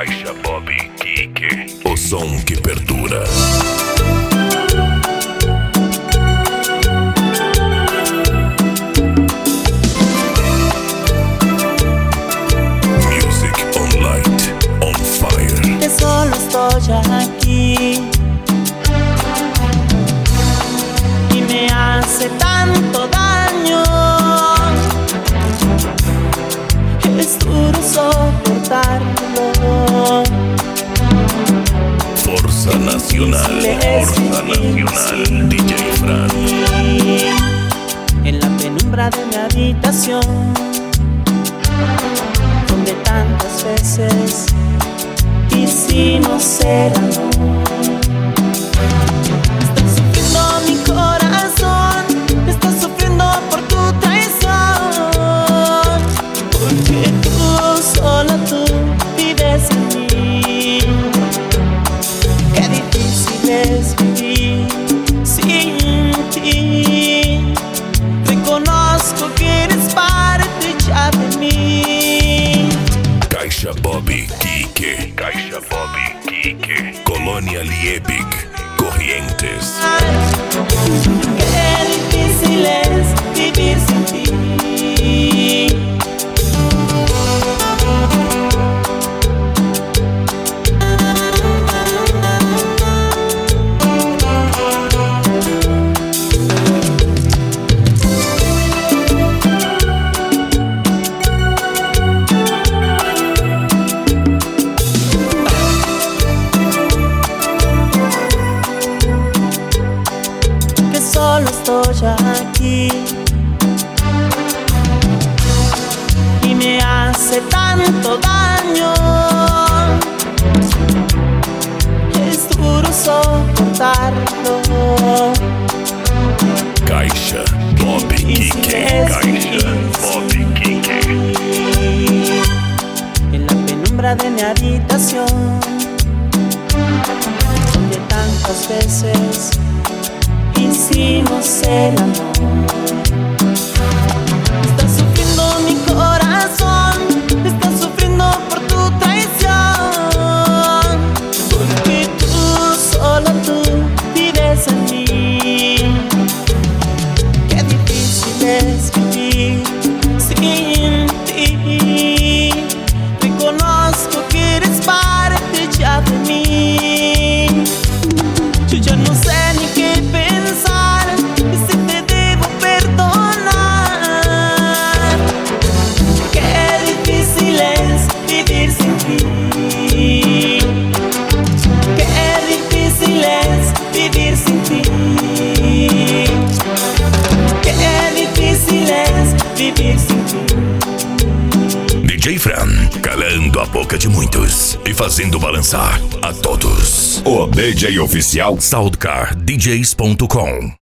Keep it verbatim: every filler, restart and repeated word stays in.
Caixa Bob Kike, o som que perdura. Music on light, on fire. Que solo estoy aquí y me hace tanto daño. Es duro soportarlo. Fuerza Nacional, Fuerza Nacional, D J Fran. En la penumbra de mi habitación, donde tantas veces hicimos el amor. Está sufriendo mi corazón, está sufriendo por tu traición, porque tú, solo tú, vives en mí. Qué difícil es vivir sin ti. Reconozco que eres parte ya de mí. Caixa Bob Kike, Caixa Bob Kike, Colônia Liebig, Corrientes. Qué difícil es vivir sin ti. Solo estoy aquí y me hace tanto daño. Es duro soportarlo. Caixa Bob Kike, Caixa Bob Kike. En la penumbra de mi habitación, donde tantas veces hicimos el amor. Está sufriendo mi corazón, está sufriendo por tu traición, porque tú, solo tú, vives en mí. Qué difícil es vivir sin ti. Reconozco que eres parte ya de mí. Yo ya no sé ni qué pensar, y si te debo perdonar. Qué difícil es vivir sin ti. Qué difícil es vivir sin ti. Qué difícil es vivir sin ti. D J Fran, calando a boca de muitos e fazendo balançar a todos. O D J oficial Soundcar D Js ponto com.